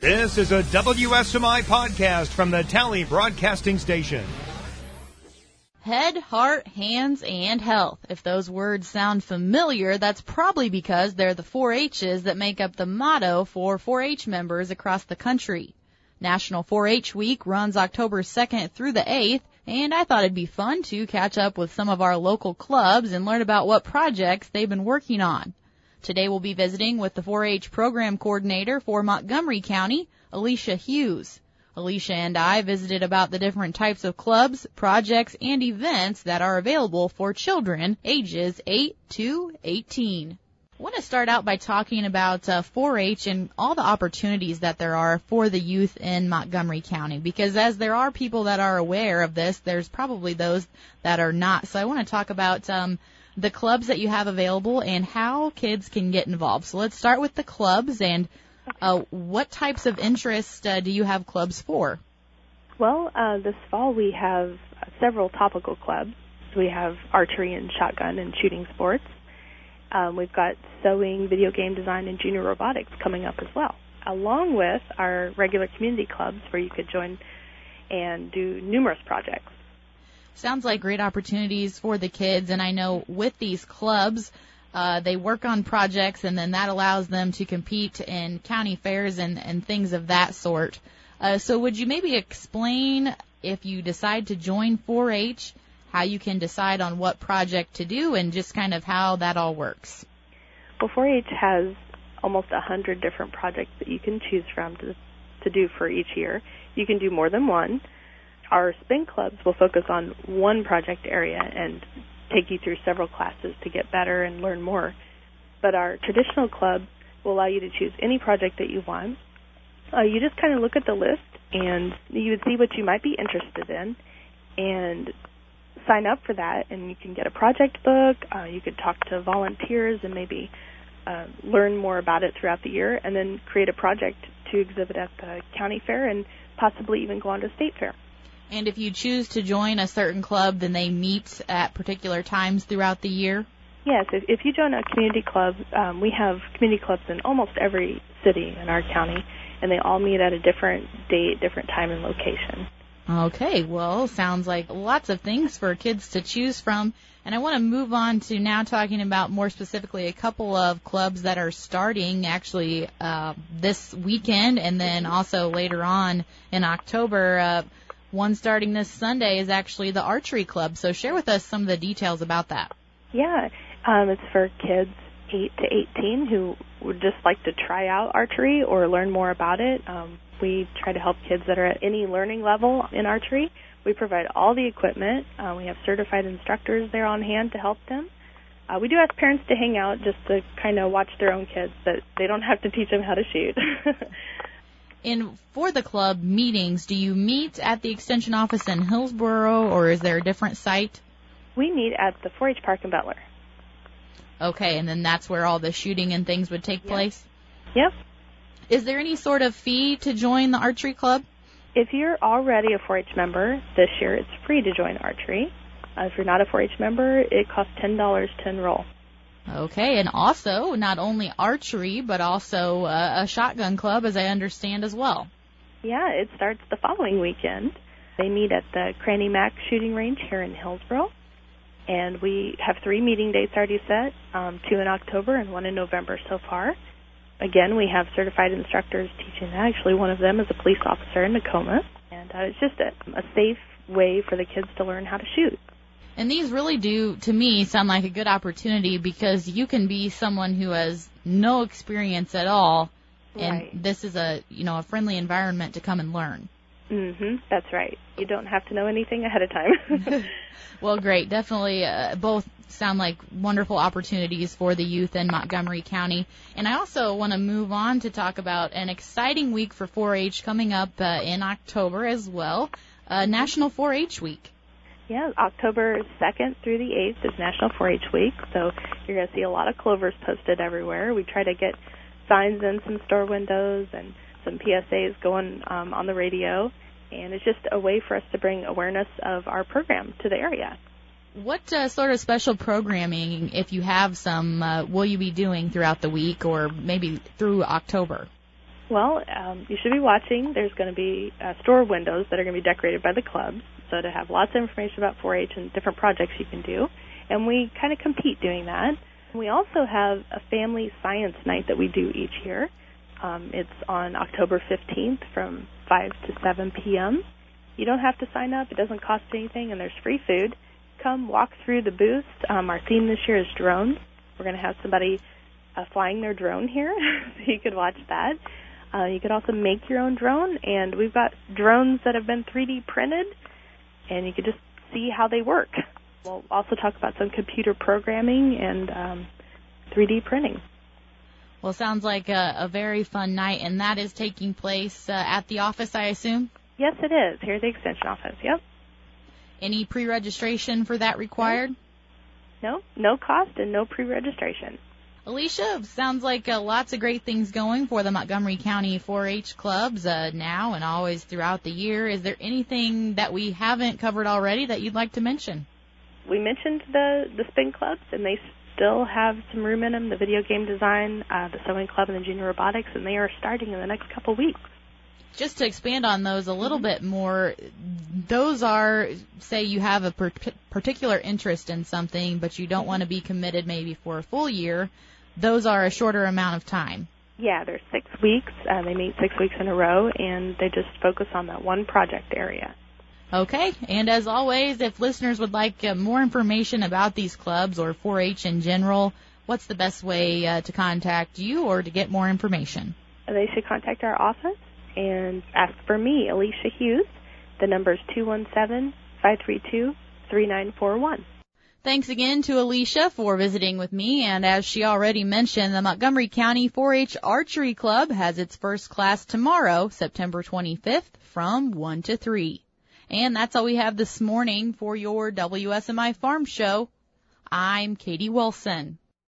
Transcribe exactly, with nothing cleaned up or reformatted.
This is a W S M I podcast from the Tally Broadcasting Station. Head, heart, hands, and health. If those words sound familiar, that's probably because they're the four H's that make up the motto for four H members across the country. National four H Week runs October second through the eighth, and I thought it'd be fun to catch up with some of our local clubs and learn about what projects they've been working on. Today we'll be visiting with the four H program coordinator for Montgomery County, Alicia Hughes. Alicia and I visited about the different types of clubs, projects, and events that are available for children ages eight to eighteen. I want to start out by talking about uh, four H and all the opportunities that there are for the youth in Montgomery County, because as there are people that are aware of this, there's probably those that are not. So I want to talk about um, the clubs that you have available and how kids can get involved. So let's start with the clubs, and uh, what types of interest uh, do you have clubs for? Well, uh, this fall we have several topical clubs. We have archery and shotgun and shooting sports. Um, we've got sewing, video game design, and junior robotics coming up as well, along with our regular community clubs where you could join and do numerous projects. Sounds like great opportunities for the kids, and I know with these clubs, uh, they work on projects, and then that allows them to compete in county fairs and, and things of that sort. Uh, so would you maybe explain, if you decide to join four H, how you can decide on what project to do and just kind of how that all works? Well, four H has almost one hundred different projects that you can choose from to, to do for each year. You can do more than one. Our spin clubs will focus on one project area and take you through several classes to get better and learn more. But our traditional club will allow you to choose any project that you want. Uh, you just kind of look at the list, and you would see what you might be interested in and sign up for that, and you can get a project book. Uh, you could talk to volunteers and maybe uh, learn more about it throughout the year, and then create a project to exhibit at the county fair and possibly even go on to state fair. And if you choose to join a certain club, then they meet at particular times throughout the year? Yes, if, if you join a community club, um, we have community clubs in almost every city in our county, and they all meet at a different date, different time and location. Okay, well, sounds like lots of things for kids to choose from. And I want to move on to now talking about more specifically a couple of clubs that are starting actually uh, this weekend and then also later on in October. Uh, one starting this Sunday is actually the Archery Club. So share with us some of the details about that. Yeah, um, it's for kids eight to eighteen who would just like to try out archery or learn more about it. Um, we try to help kids that are at any learning level in archery. We provide all the equipment. Uh, we have certified instructors there on hand to help them. Uh, we do ask parents to hang out just to kind of watch their own kids, but they don't have to teach them how to shoot. And for the club meetings, do you meet at the Extension office in Hillsboro, or is there a different site? We meet at the four H Park in Butler. Okay, and then that's where all the shooting and things would take Yep. place? Yep. Is there any sort of fee to join the archery club? If you're already a four H member, this year it's free to join archery. Uh, if you're not a four H member, it costs ten dollars to enroll. Okay, and also not only archery, but also uh, a shotgun club, as I understand as well. Yeah, it starts the following weekend. They meet at the Cranny Mac shooting range here in Hillsboro, and we have three meeting dates already set, um, two in October and one in November so far. Again, we have certified instructors teaching that. Actually, one of them is a police officer in Tacoma, and uh, it's just a, a safe way for the kids to learn how to shoot. And these really do, to me, sound like a good opportunity because you can be someone who has no experience at all, and Right. this is a, you know, a friendly environment to come and learn. Mm-hmm. That's right. You don't have to know anything ahead of time. Well, great. Definitely uh, both sound like wonderful opportunities for the youth in Montgomery County. And I also want to move on to talk about an exciting week for four H coming up uh, in October as well, uh, National four H Week. Yeah, October second through the eighth is National four H Week, so you're going to see a lot of clovers posted everywhere. We try to get signs in some store windows and some P S As going um, on the radio, and it's just a way for us to bring awareness of our program to the area. What uh, sort of special programming, if you have some, uh, will you be doing throughout the week or maybe through October? Well, um, you should be watching. There's going to be uh, store windows that are going to be decorated by the clubs, so to have lots of information about four H and different projects you can do. And we kind of compete doing that. We also have a family science night that we do each year. Um, it's on October fifteenth from five to seven p.m. You don't have to sign up. It doesn't cost anything, and there's free food. Come walk through the booth. Um, our theme this year is drones. We're going to have somebody uh, flying their drone here, so you could watch that. Uh, you could also make your own drone, and we've got drones that have been three D printed, and you could just see how they work. We'll also talk about some computer programming and um, three D printing. Well, sounds like a, a very fun night, and that is taking place uh, at the office, I assume? Yes, it is. Here at the Extension office, yep. Any pre-registration for that required? No, no cost and no pre-registration. Alicia, sounds like uh, lots of great things going for the Montgomery County four H clubs uh, now and always throughout the year. Is there anything that we haven't covered already that you'd like to mention? We mentioned the, the spin clubs, and they still have some room in them, the video game design, uh, the sewing club, and the junior robotics, and they are starting in the next couple weeks. Just to expand on those a little bit more, those are, say you have a per- particular interest in something, but you don't want to be committed maybe for a full year. Those are a shorter amount of time. Yeah, they're six weeks. Uh, they meet six weeks in a row, and they just focus on that one project area. Okay, and as always, if listeners would like uh, more information about these clubs or four H in general, what's the best way uh, to contact you or to get more information? They should contact our office and ask for me, Alicia Hughes. The number is two one seven, five three two, three nine four one. Thanks again to Alicia for visiting with me, and as she already mentioned, the Montgomery County four H Archery Club has its first class tomorrow, September twenty-fifth, from one to three. And that's all we have this morning for your W S M I Farm Show. I'm Katie Wilson.